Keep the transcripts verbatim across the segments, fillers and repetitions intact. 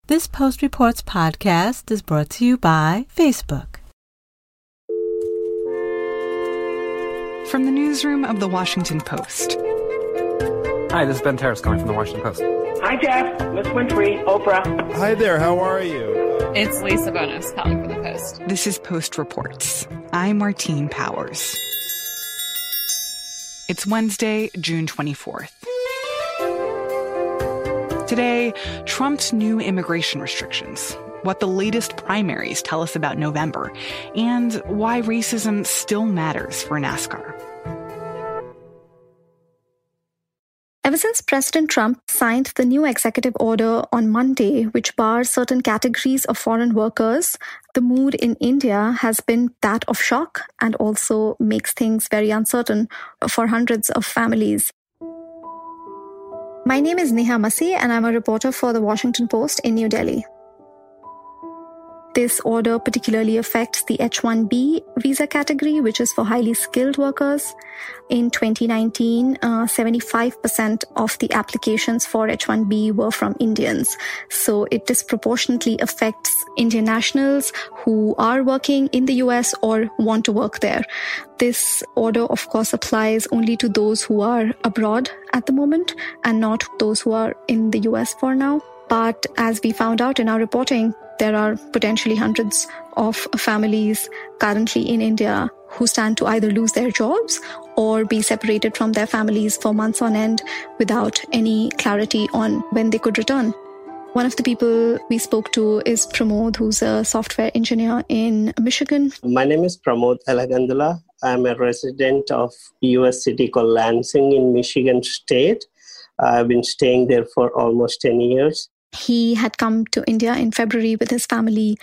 This Post Reports podcast is brought to you by Facebook. From the newsroom of The Washington Post. Hi, this is Ben Terrace calling from The Washington Post. Hi, Jeff. Miss Winfrey, Oprah. Hi there, how are you? It's Lisa Bonos calling for The Post. This is Post Reports. I'm Martine Powers. It's Wednesday, June twenty-fourth. Today, Trump's new immigration restrictions, what the latest primaries tell us about November, and why racism still matters for NASCAR. Ever since President Trump signed the new executive order on Monday, which bars certain categories of foreign workers, the mood in India has been that of shock and also makes things very uncertain for hundreds of families. My name is Neha Masih, and I'm a reporter for The Washington Post in New Delhi. This order particularly affects the H one B visa category, which is for highly skilled workers. In twenty nineteen, uh, seventy-five percent of the applications for H one B were from Indians. So it disproportionately affects Indian nationals who are working in the U S or want to work there. This order, of course, applies only to those who are abroad at the moment and not those who are in the U S for now. But as we found out in our reporting, there are potentially hundreds of families currently in India who stand to either lose their jobs or be separated from their families for months on end without any clarity on when they could return. One of the people we spoke to is Pramod, who's a software engineer in Michigan. My name is Pramod Elagandula. I'm a resident of U S city called Lansing in Michigan State. I've been staying there for almost ten years. He had come to India in February with his family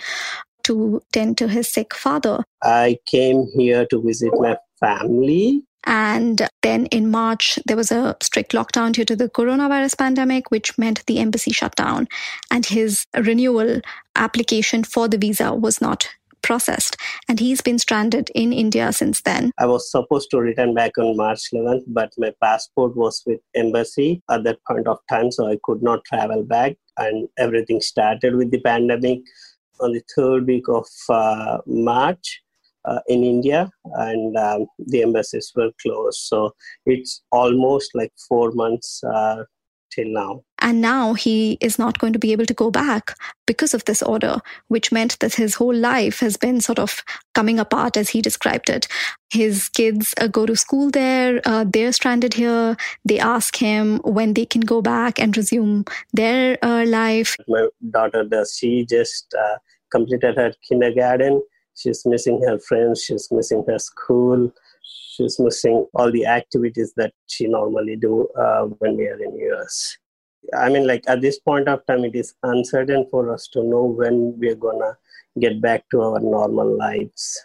to tend to his sick father. I came here to visit my family. And then in March, there was a strict lockdown due to the coronavirus pandemic, which meant the embassy shut down. And his renewal application for the visa was not processed. And he's been stranded in India since then. I was supposed to return back on March eleventh, but my passport was with embassy at that point of time, so I could not travel back. And everything started with the pandemic on the third week of uh, March uh, in India, and um, the embassies were closed. So it's almost like four months uh, till now. And now he is not going to be able to go back because of this order, which meant that his whole life has been sort of coming apart as he described it. His kids uh, go to school there. Uh, they're stranded here. They ask him when they can go back and resume their uh, life. My daughter does. She just uh, completed her kindergarten. She's missing her friends. She's missing her school. She's missing all the activities that she normally do uh, when we are in U S. I mean, like at this point of time, it is uncertain for us to know when we're gonna get back to our normal lives.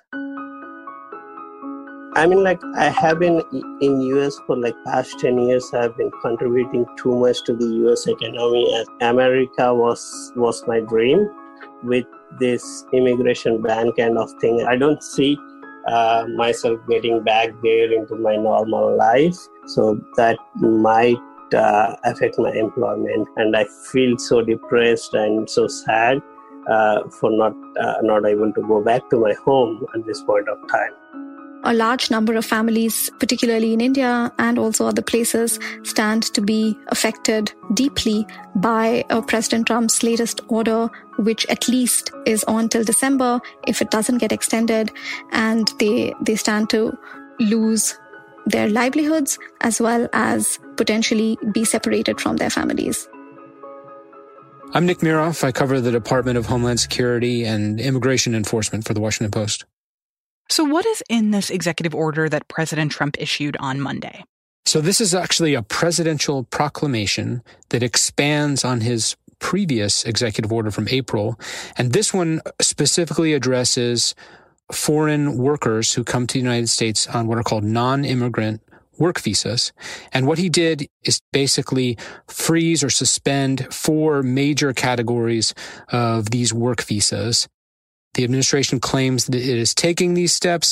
I mean, like I have been in U S for like past ten years. I've been contributing too much to the U S economy. As America was was my dream. With this immigration ban kind of thing, I don't see uh, myself getting back there into my normal life. So that might Uh, affect my employment, and I feel so depressed and so sad uh, for not uh, not able to go back to my home at this point of time. A large number of families, particularly in India and also other places, stand to be affected deeply by uh, President Trump's latest order, which at least is on till December if it doesn't get extended, and they they stand to lose their livelihoods as well as potentially be separated from their families. I'm Nick Miroff. I cover the Department of Homeland Security and Immigration Enforcement for The Washington Post. So what is in this executive order that President Trump issued on Monday? So this is actually a presidential proclamation that expands on his previous executive order from April. And this one specifically addresses foreign workers who come to the United States on what are called non-immigrant work visas. And what he did is basically freeze or suspend four major categories of these work visas. The administration claims that it is taking these steps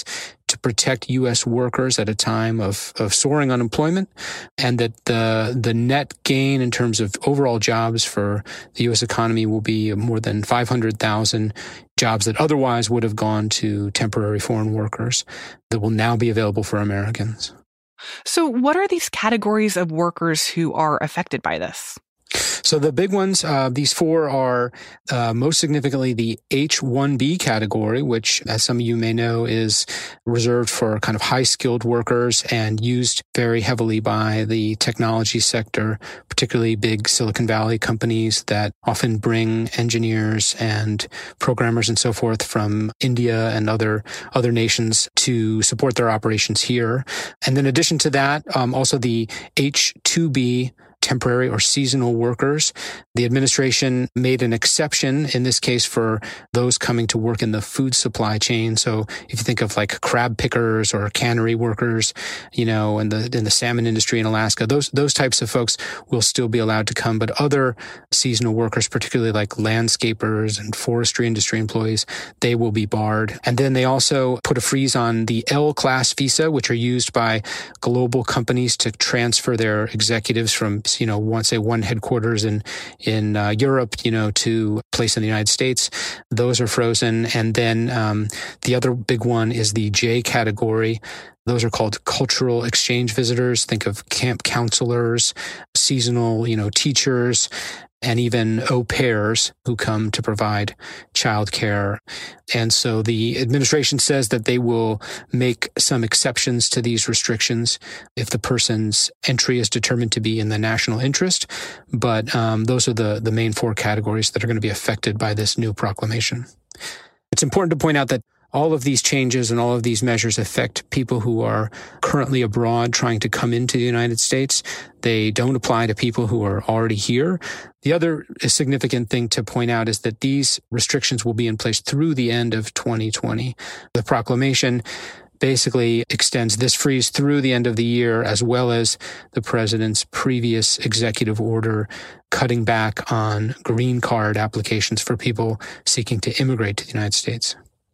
to protect U S workers at a time of, of soaring unemployment, and that the the net gain in terms of overall jobs for the U S economy will be more than five hundred thousand jobs that otherwise would have gone to temporary foreign workers that will now be available for Americans. So what are these categories of workers who are affected by this? So the big ones, uh, these four are uh, most significantly the H one B category, which, as some of you may know, is reserved for kind of high-skilled workers and used very heavily by the technology sector, particularly big Silicon Valley companies that often bring engineers and programmers and so forth from India and other other nations to support their operations here. And in addition to that, um, also the H two B temporary or seasonal workers. The administration made an exception in this case for those coming to work in the food supply chain. So if you think of like crab pickers or cannery workers, you know, in the in the salmon industry in Alaska, those those types of folks will still be allowed to come. But other seasonal workers, particularly like landscapers and forestry industry employees, they will be barred. And then they also put a freeze on the L-class visa, which are used by global companies to transfer their executives from, you know, one, say one headquarters in, in uh, Europe, you know, to a place in the United States. Those are frozen. And then um, the other big one is the J category. Those are called cultural exchange visitors. Think of camp counselors, seasonal, you know, teachers, and even au pairs who come to provide childcare. And so the administration says that they will make some exceptions to these restrictions if the person's entry is determined to be in the national interest. But um, those are the, the main four categories that are going to be affected by this new proclamation. It's important to point out that all of these changes and all of these measures affect people who are currently abroad trying to come into the United States. They don't apply to people who are already here. The other significant thing to point out is that these restrictions will be in place through the end of twenty twenty. The proclamation basically extends this freeze through the end of the year, as well as the president's previous executive order cutting back on green card applications for people seeking to immigrate to the United States.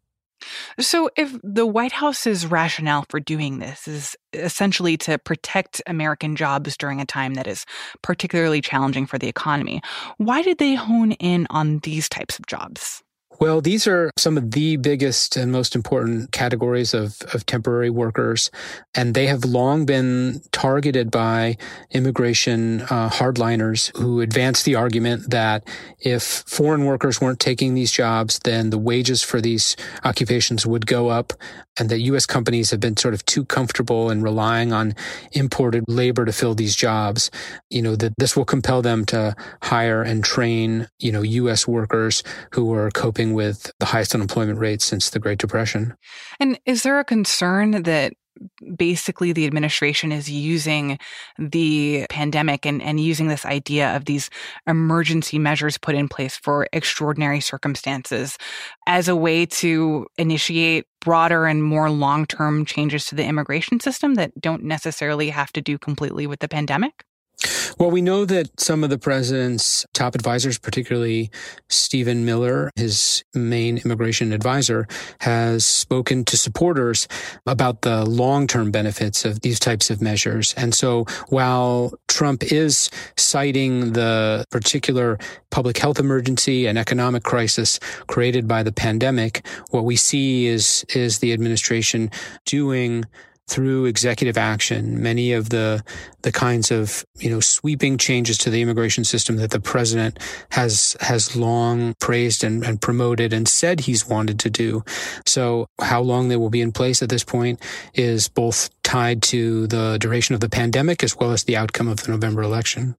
So if the White House's rationale for doing this is essentially to protect American jobs during a time that is particularly challenging for the economy, why did they hone in on these types of jobs? Well, these are some of the biggest and most important categories of, of temporary workers, and they have long been targeted by immigration uh, hardliners who advance the argument that if foreign workers weren't taking these jobs, then the wages for these occupations would go up, and that U S companies have been sort of too comfortable in relying on imported labor to fill these jobs, you know, that this will compel them to hire and train, you know, U S workers who are coping with the highest unemployment rates since the Great Depression. And is there a concern that basically the administration is using the pandemic and, and using this idea of these emergency measures put in place for extraordinary circumstances as a way to initiate broader and more long-term changes to the immigration system that don't necessarily have to do completely with the pandemic? Well, we know that some of the president's top advisors, particularly Stephen Miller, his main immigration advisor, has spoken to supporters about the long-term benefits of these types of measures. And so while Trump is citing the particular public health emergency and economic crisis created by the pandemic, what we see is, is the administration doing through executive action, many of the the kinds of, you know, sweeping changes to the immigration system that the president has has long praised and, and promoted and said he's wanted to do. So how long they will be in place at this point is both tied to the duration of the pandemic as well as the outcome of the November election.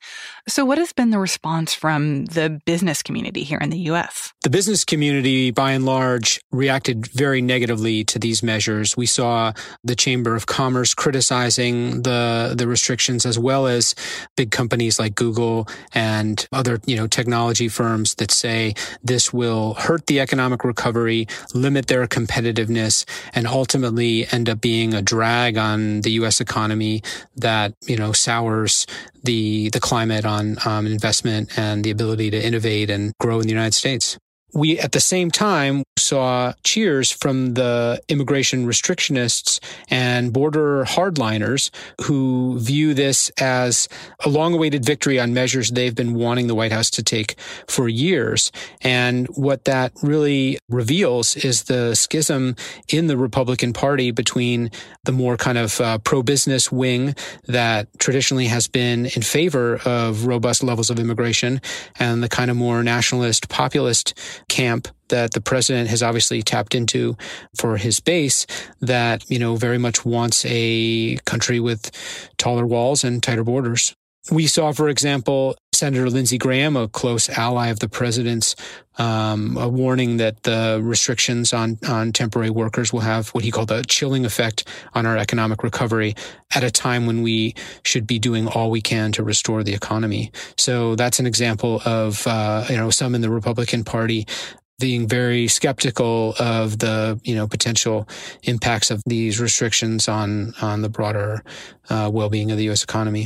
So what has been the response from the business community here in the U S? The business community, by and large, reacted very negatively to these measures. We saw the Chamber of Commerce criticizing the the restrictions, as well as big companies like Google and other, you know, technology firms that say this will hurt the economic recovery, limit their competitiveness, and ultimately end up being a drag on the U S economy that, you know, sours the the climate on um, investment and the ability to innovate and grow in the United States. we, at the same time, saw cheers from the immigration restrictionists and border hardliners who view this as a long-awaited victory on measures they've been wanting the White House to take for years. And what that really reveals is the schism in the Republican Party between the more kind of uh, pro-business wing that traditionally has been in favor of robust levels of immigration and the kind of more nationalist, populist camp that the president has obviously tapped into for his base that, you know, very much wants a country with taller walls and tighter borders. We saw, for example, Senator Lindsey Graham, a close ally of the president's, um, a warning that the restrictions on, on temporary workers will have what he called a chilling effect on our economic recovery at a time when we should be doing all we can to restore the economy. So that's an example of, uh, you know, some in the Republican Party being very skeptical of the, you know, potential impacts of these restrictions on, on the broader uh, well-being of the U S economy.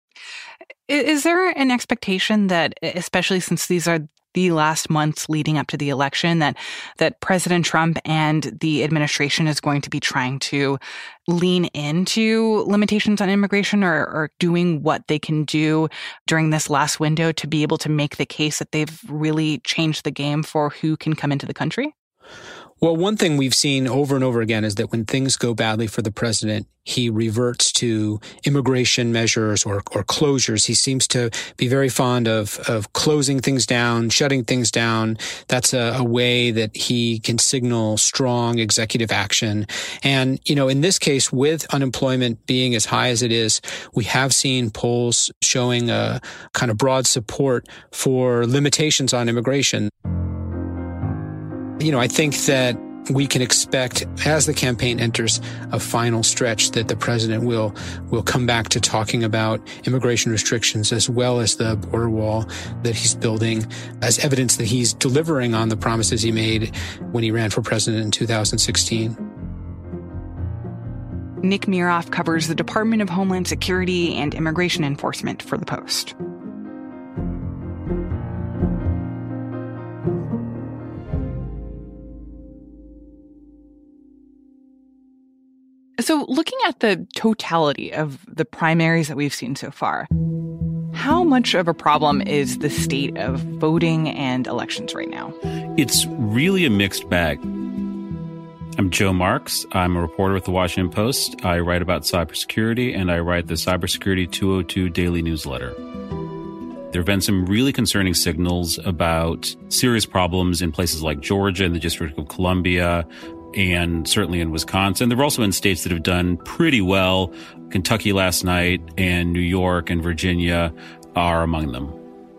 Is there an expectation that, especially since these are the last months leading up to the election, that that President Trump and the administration is going to be trying to lean into limitations on immigration or, or doing what they can do during this last window to be able to make the case that they've really changed the game for who can come into the country? Well, one thing we've seen over and over again is that when things go badly for the president, he reverts to immigration measures or, or closures. He seems to be very fond of, of closing things down, shutting things down. That's a, a way that he can signal strong executive action. And, you know, in this case, with unemployment being as high as it is, we have seen polls showing a kind of broad support for limitations on immigration. You know, I think that we can expect, as the campaign enters a final stretch, that the president will will come back to talking about immigration restrictions as well as the border wall that he's building as evidence that he's delivering on the promises he made when he ran for president in two thousand sixteen. Nick Miroff covers the Department of Homeland Security and Immigration Enforcement for The Post. So looking at the totality of the primaries that we've seen so far, how much of a problem is the state of voting and elections right now? It's really a mixed bag. I'm Joe Marks. I'm a reporter with The Washington Post. I write about cybersecurity, and I write the Cybersecurity two oh two daily newsletter. There have been some really concerning signals about serious problems in places like Georgia and the District of Columbia, and certainly in Wisconsin. There have also been states that have done pretty well. Kentucky last night and New York and Virginia are among them.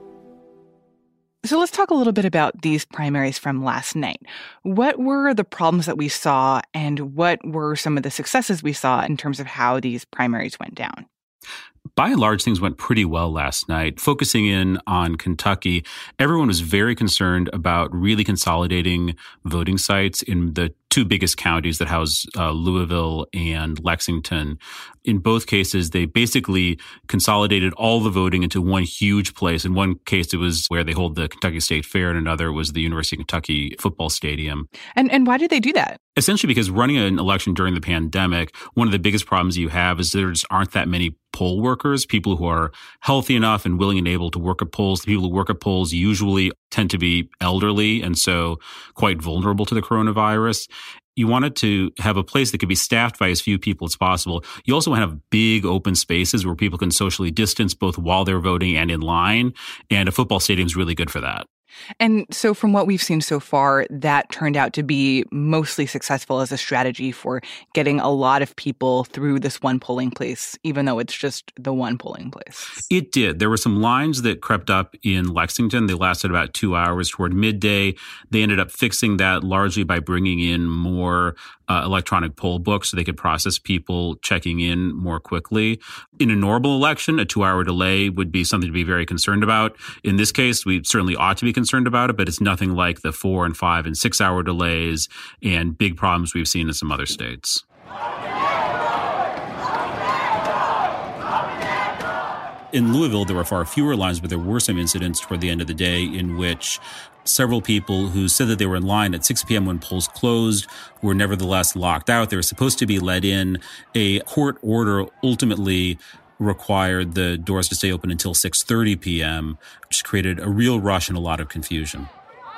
So let's talk a little bit about these primaries from last night. What were the problems that we saw, and what were some of the successes we saw in terms of how these primaries went down? By and large, things went pretty well last night. Focusing in on Kentucky, everyone was very concerned about really consolidating voting sites in the two biggest counties that house uh, Louisville and Lexington. In both cases, they basically consolidated all the voting into one huge place. In one case, it was where they hold the Kentucky State Fair. In another was the University of Kentucky football stadium. And and why did they do that? Essentially because running an election during the pandemic, one of the biggest problems you have is there just aren't that many poll workers, people who are healthy enough and willing and able to work at polls. The people who work at polls usually tend to be elderly and so quite vulnerable to the coronavirus. You wanted to have a place that could be staffed by as few people as possible. You also want to have big open spaces where people can socially distance both while they're voting and in line. And a football stadium is really good for that. And so from what we've seen so far, that turned out to be mostly successful as a strategy for getting a lot of people through this one polling place, even though it's just the one polling place. It did. There were some lines that crept up in Lexington. They lasted about two hours toward midday. They ended up fixing that largely by bringing in more uh, electronic poll books so they could process people checking in more quickly. In a normal election, a two-hour delay would be something to be very concerned about. In this case, we certainly ought to be concerned about it, but it's nothing like the four and five and six hour delays and big problems we've seen in some other states. In Louisville, there were far fewer lines, but there were some incidents toward the end of the day in which several people who said that they were in line at six p.m. when polls closed were nevertheless locked out. They were supposed to be let in. A court order ultimately required the doors to stay open until six thirty p.m., which created a real rush and a lot of confusion.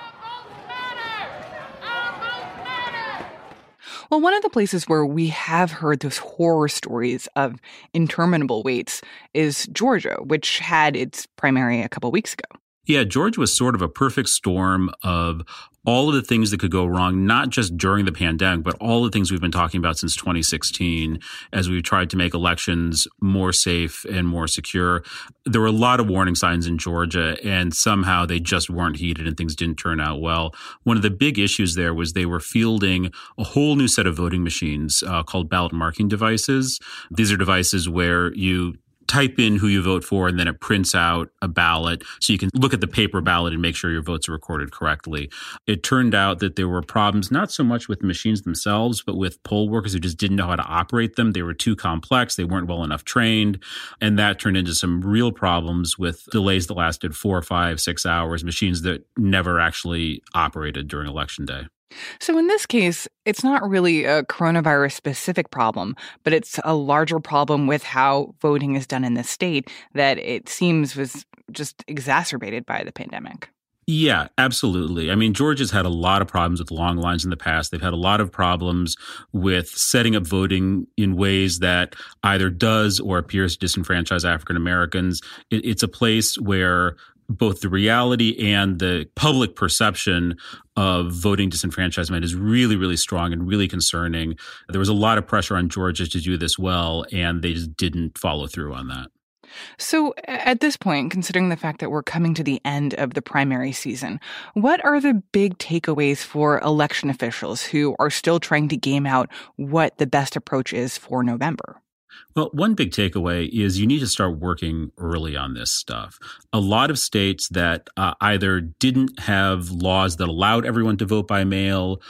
Well, one of the places where we have heard those horror stories of interminable waits is Georgia, which had its primary a couple weeks ago. Yeah, Georgia was sort of a perfect storm of all of the things that could go wrong, not just during the pandemic, but all the things we've been talking about since twenty sixteen as we've tried to make elections more safe and more secure. There were a lot of warning signs in Georgia, and somehow they just weren't heeded and things didn't turn out well. One of the big issues there was they were fielding a whole new set of voting machines uh, called ballot marking devices. These are devices where you type in who you vote for, and then it prints out a ballot so you can look at the paper ballot and make sure your votes are recorded correctly. It turned out that there were problems not so much with the machines themselves, but with poll workers who just didn't know how to operate them. They were too complex. They weren't well enough trained. And that turned into some real problems with delays that lasted four, five, six hours, machines that never actually operated during Election Day. So in this case, it's not really a coronavirus-specific problem, but it's a larger problem with how voting is done in the state that it seems was just exacerbated by the pandemic. Yeah, absolutely. I mean, Georgia's had a lot of problems with long lines in the past. They've had a lot of problems with setting up voting in ways that either does or appears to disenfranchise African Americans. It, it's a place where both the reality and the public perception of voting disenfranchisement is really, really strong and really concerning. There was a lot of pressure on Georgia to do this well, and they just didn't follow through on that. So at this point, considering the fact that we're coming to the end of the primary season, what are the big takeaways for election officials who are still trying to game out what the best approach is for November? Well, one big takeaway is you need to start working early on this stuff. A lot of states that uh, either didn't have laws that allowed everyone to vote by mail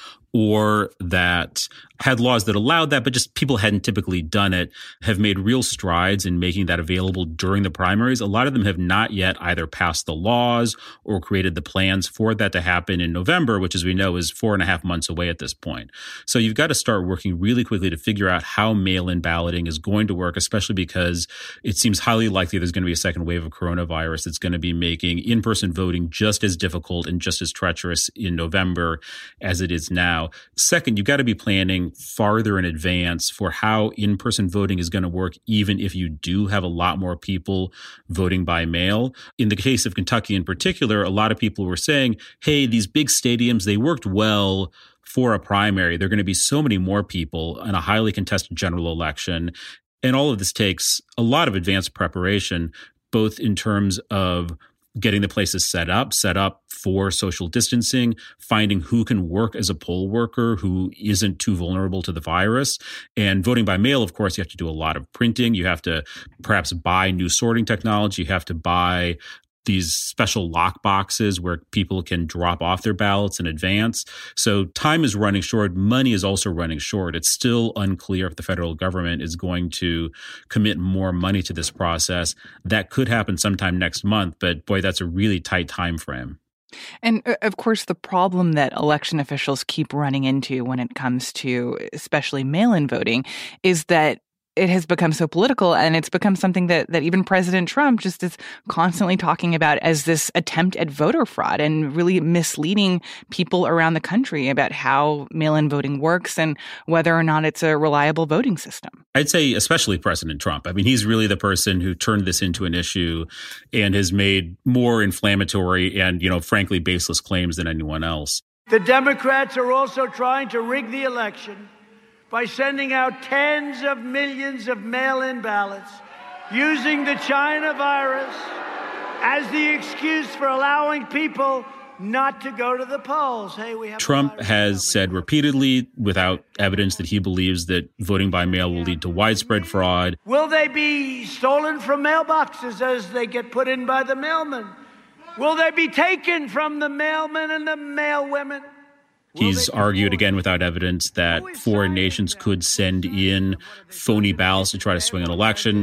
or that had laws that allowed that, but just people hadn't typically done it, have made real strides in making that available during the primaries. A lot of them have not yet either passed the laws or created the plans for that to happen in November, which, as we know, is four and a half months away at this point. So you've got to start working really quickly to figure out how mail-in balloting is going to work, especially because it seems highly likely there's going to be a second wave of coronavirus that's going to be making in-person voting just as difficult and just as treacherous in November as it is now. Second, you've got to be planning farther in advance for how in-person voting is going to work, even if you do have a lot more people voting by mail. In the case of Kentucky in particular, a lot of people were saying, hey, these big stadiums, they worked well for a primary. There are going to be so many more people in a highly contested general election. And all of this takes a lot of advanced preparation, both in terms of getting the places set up, set up for social distancing, finding who can work as a poll worker who isn't too vulnerable to the virus. And voting by mail, of course, you have to do a lot of printing. You have to perhaps buy new sorting technology. You have to buy these special lock boxes where people can drop off their ballots in advance. So time is running short. Money is also running short. It's still unclear if the federal government is going to commit more money to this process. That could happen sometime next month, but boy, that's a really tight time frame. And of course, the problem that election officials keep running into when it comes to especially mail-in voting is that it has become so political, and it's become something that, that even President Trump just is constantly talking about as this attempt at voter fraud and really misleading people around the country about how mail-in voting works and whether or not it's a reliable voting system. I'd say especially President Trump. I mean, he's really the person who turned this into an issue and has made more inflammatory and, you know, frankly, baseless claims than anyone else. The Democrats are also trying to rig the election by sending out tens of millions of mail-in ballots, using the China virus as the excuse for allowing people not to go to the polls. Hey, we have Trump has said repeatedly, without evidence, that he believes that voting by mail will lead to widespread fraud. Will they be stolen from mailboxes as they get put in by the mailmen? Will they be taken from the mailmen and the mailwomen? He's argued, again, without evidence, that foreign nations could send in phony ballots to try to swing an election.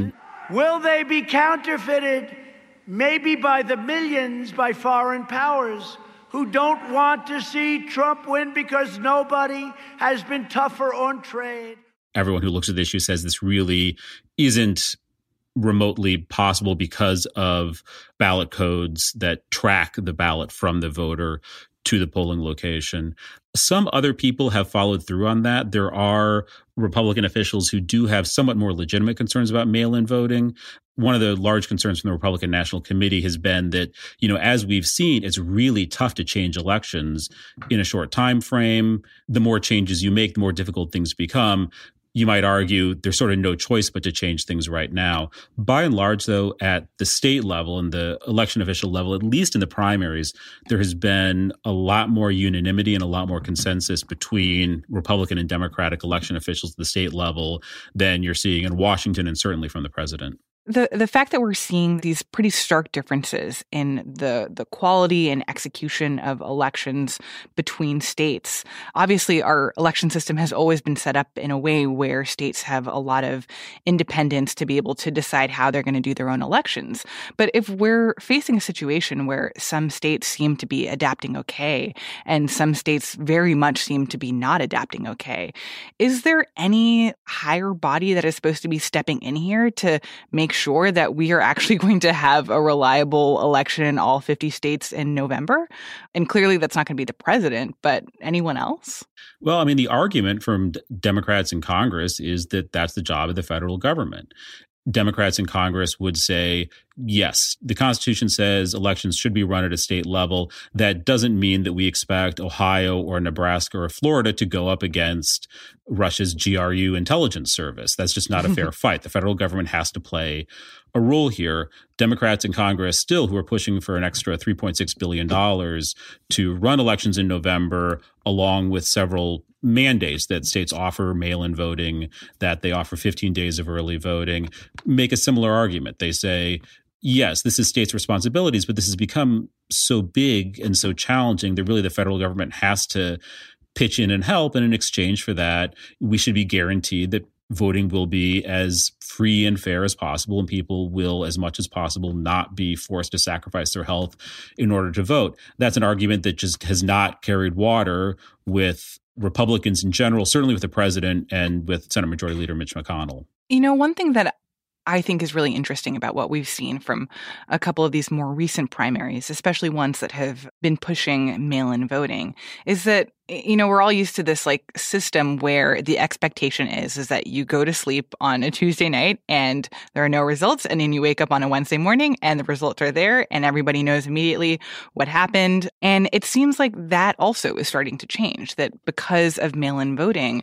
Will they be counterfeited, maybe by the millions, by foreign powers who don't want to see Trump win because nobody has been tougher on trade? Everyone who looks at the issue says this really isn't remotely possible because of ballot codes that track the ballot from the voter to the polling location. Some other people have followed through on that. There are Republican officials who do have somewhat more legitimate concerns about mail-in voting. One of the large concerns from the Republican National Committee has been that, you know, as we've seen, it's really tough to change elections in a short time frame. The more changes you make, the more difficult things become. You might argue there's sort of no choice but to change things right now. By and large, though, at the state level and the election official level, at least in the primaries, there has been a lot more unanimity and a lot more consensus between Republican and Democratic election officials at the state level than you're seeing in Washington and certainly from the president. The the fact that we're seeing these pretty stark differences in the the quality and execution of elections between states. Obviously, our election system has always been set up in a way where states have a lot of independence to be able to decide how they're going to do their own elections. But if we're facing a situation where some states seem to be adapting okay and some states very much seem to be not adapting okay, is there any higher body that is supposed to be stepping in here to make sure that we are actually going to have a reliable election in all fifty states in November? And clearly that's not going to be the president, but anyone else? Well, I mean, the argument from d- Democrats in Congress is that that's the job of the federal government. Democrats in Congress would say, yes, the Constitution says elections should be run at a state level. That doesn't mean that we expect Ohio or Nebraska or Florida to go up against Russia's G R U intelligence service. That's just not a fair fight. The federal government has to play a role here. Democrats in Congress still who are pushing for an extra three point six billion dollars to run elections in November, along with several mandates that states offer mail-in voting, that they offer fifteen days of early voting, make a similar argument. They say, yes, this is states' responsibilities, but this has become so big and so challenging that really the federal government has to pitch in and help. And in exchange for that, we should be guaranteed that voting will be as free and fair as possible, and people will, as much as possible, not be forced to sacrifice their health in order to vote. That's an argument that just has not carried water with Republicans in general, certainly with the president and with Senate Majority Leader Mitch McConnell. You know, one thing that I think is really interesting about what we've seen from a couple of these more recent primaries, especially ones that have been pushing mail-in voting, is that, you know, we're all used to this like system where the expectation is, is that you go to sleep on a Tuesday night and there are no results. And then you wake up on a Wednesday morning and the results are there and everybody knows immediately what happened. And it seems like that also is starting to change, that because of mail-in voting,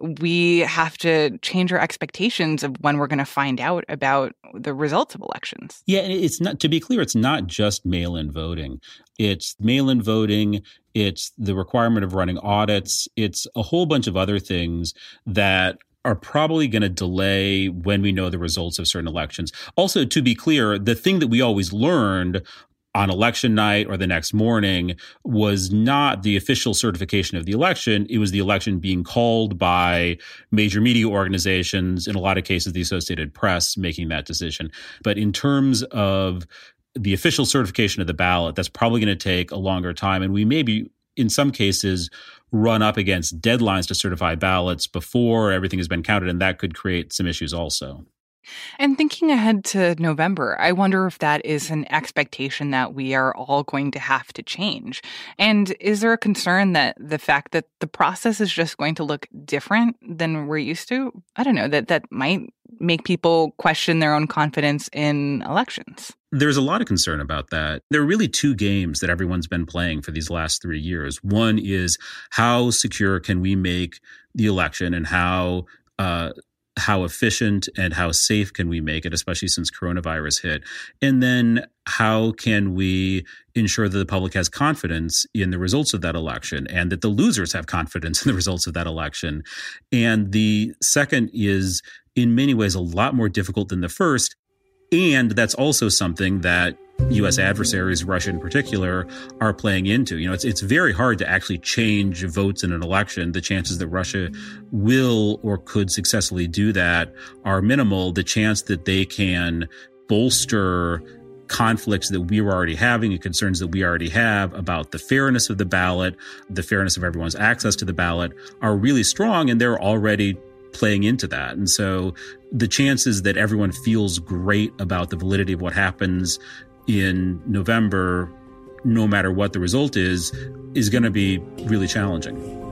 we have to change our expectations of when we're going to find out about the results of elections. Yeah, and it's not, to be clear, it's not just mail-in voting. It's mail-in voting. It's the requirement of running audits. It's a whole bunch of other things that are probably going to delay when we know the results of certain elections. Also, to be clear, the thing that we always learned on election night or the next morning was not the official certification of the election. It was the election being called by major media organizations, in a lot of cases, the Associated Press, making that decision. But in terms of the official certification of the ballot, that's probably going to take a longer time. And we may be, in some cases, run up against deadlines to certify ballots before everything has been counted. And that could create some issues also. And thinking ahead to November, I wonder if that is an expectation that we are all going to have to change. And is there a concern that the fact that the process is just going to look different than we're used to? I don't know, that that might make people question their own confidence in elections. There's a lot of concern about that. There are really two games that everyone's been playing for these last three years. One is how secure can we make the election, and how uh, how efficient and how safe can we make it, especially since coronavirus hit? And then how can we ensure that the public has confidence in the results of that election, and that the losers have confidence in the results of that election? And the second is in many ways a lot more difficult than the first. And that's also something that U S adversaries, Russia in particular, are playing into. You know, it's it's very hard to actually change votes in an election. The chances that Russia will or could successfully do that are minimal. The chance that they can bolster conflicts that we were already having and concerns that we already have about the fairness of the ballot, the fairness of everyone's access to the ballot are really strong, and they're already playing into that. And so the chances that everyone feels great about the validity of what happens in November, no matter what the result is, is going to be really challenging.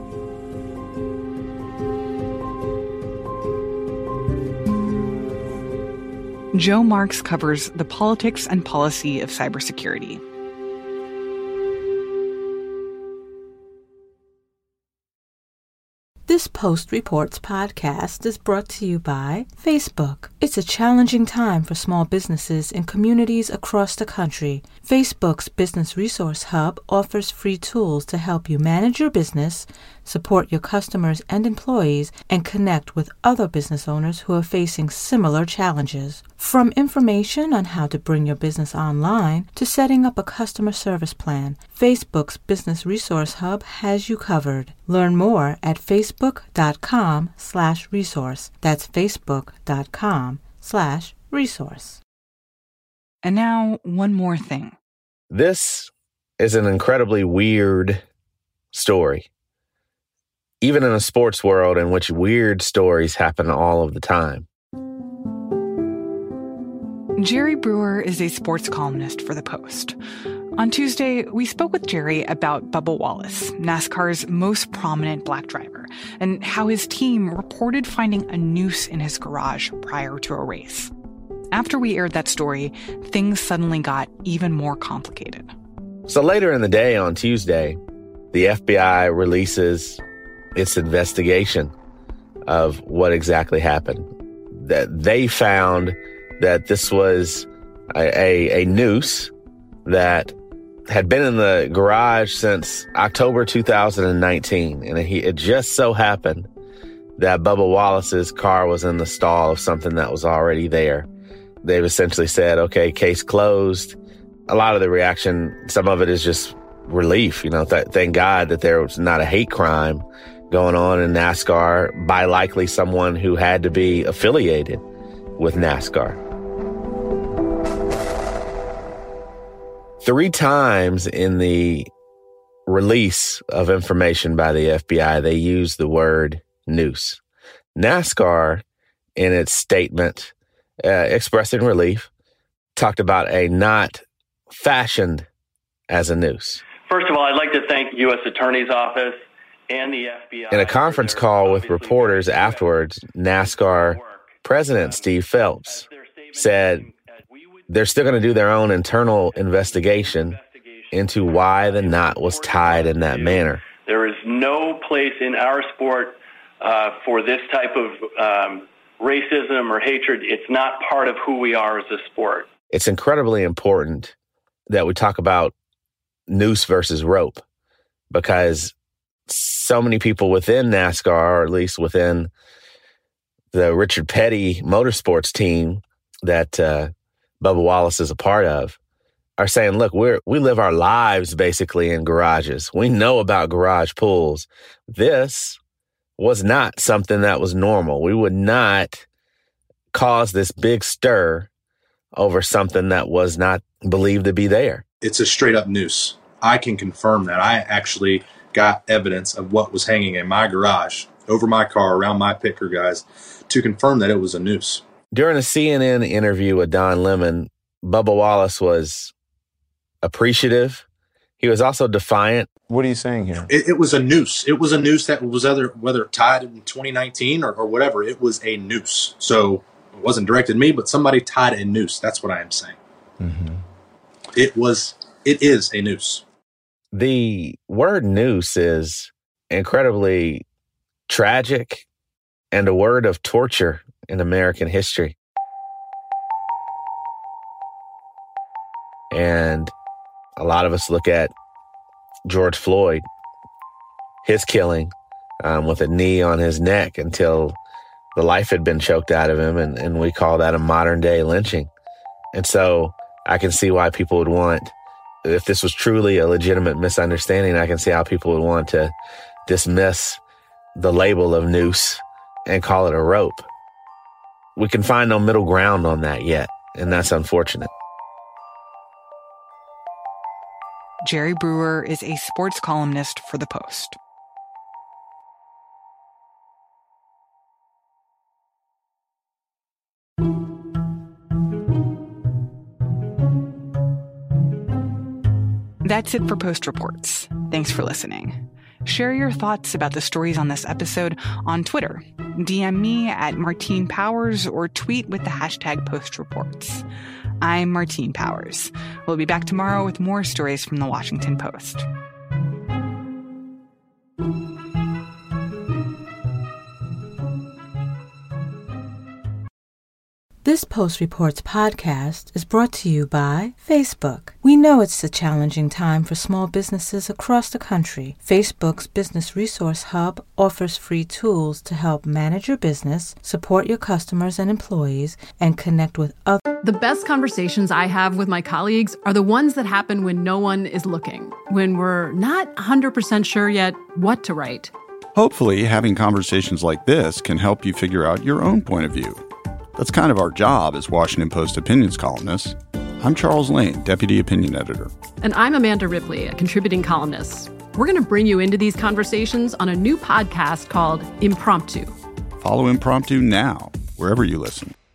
Joe Marks covers the politics and policy of cybersecurity. This Post Reports podcast is brought to you by Facebook. It's a challenging time for small businesses in communities across the country. Facebook's Business Resource Hub offers free tools to help you manage your business, support your customers and employees, and connect with other business owners who are facing similar challenges. From information on how to bring your business online to setting up a customer service plan, Facebook's Business Resource Hub has you covered. Learn more at facebook.com slash resource. That's facebook.com slash resource. And now, one more thing. This is an incredibly weird story. Even in a sports world in which weird stories happen all of the time. Jerry Brewer is a sports columnist for The Post. On Tuesday, we spoke with Jerry about Bubba Wallace, NASCAR's most prominent black driver, and how his team reported finding a noose in his garage prior to a race. After we aired that story, things suddenly got even more complicated. So later in the day on Tuesday, the F B I releases its investigation of what exactly happened. That they found that this was a, a, a noose that had been in the garage since October two thousand nineteen. And it, it just so happened that Bubba Wallace's car was in the stall of something that was already there. They've essentially said, okay, case closed. A lot of the reaction, some of it is just relief. You know, th- thank God that there was not a hate crime going on in NASCAR by likely someone who had to be affiliated with NASCAR. Three times in the release of information by the F B I, they used the word noose. NASCAR, in its statement, uh, expressing relief, talked about a knot fashioned as a noose. First of all, I'd like to thank U S Attorney's Office and the F B I. In a conference call with reporters afterwards, NASCAR President Steve Phelps said they're still going to do their own internal investigation into why the knot was tied in that manner. There is no place in our sport uh, for this type of um, racism or hatred. It's not part of who we are as a sport. It's incredibly important that we talk about noose versus rope, because so many people within NASCAR, or at least within the Richard Petty motorsports team that uh, Bubba Wallace is a part of, are saying, look, we're, we live our lives basically in garages. We know about garage pools. This was not something that was normal. We would not cause this big stir over something that was not believed to be there. It's a straight up noose. I can confirm that. I actually got evidence of what was hanging in my garage, over my car, around my picker guys, to confirm that it was a noose. During a C N N interview with Don Lemon, Bubba Wallace was appreciative. He was also defiant. What are you saying here? It, it was a noose. It was a noose that was either, whether tied in twenty nineteen or, or whatever, it was a noose. So it wasn't directed at me, but somebody tied a noose. That's what I am saying. Mm-hmm. It was, it is a noose. The word noose is incredibly tragic and a word of torture in American history. And a lot of us look at George Floyd, his killing um, with a knee on his neck until the life had been choked out of him. And, and we call that a modern day lynching. And so I can see why people would want, if this was truly a legitimate misunderstanding, I can see how people would want to dismiss the label of noose and call it a rope. We can find no middle ground on that yet, and that's unfortunate. Jerry Brewer is a sports columnist for The Post. That's it for Post Reports. Thanks for listening. Share your thoughts about the stories on this episode on Twitter. D M me at Martine Powers or tweet with the hashtag Post Reports. I'm Martine Powers. We'll be back tomorrow with more stories from the Washington Post. This Post Reports podcast is brought to you by Facebook. We know it's a challenging time for small businesses across the country. Facebook's Business Resource Hub offers free tools to help manage your business, support your customers and employees, and connect with others. The best conversations I have with my colleagues are the ones that happen when no one is looking, when we're not one hundred percent sure yet what to write. Hopefully, having conversations like this can help you figure out your own point of view. That's kind of our job as Washington Post opinions columnists. I'm Charles Lane, Deputy Opinion Editor. And I'm Amanda Ripley, a contributing columnist. We're going to bring you into these conversations on a new podcast called Impromptu. Follow Impromptu now, wherever you listen.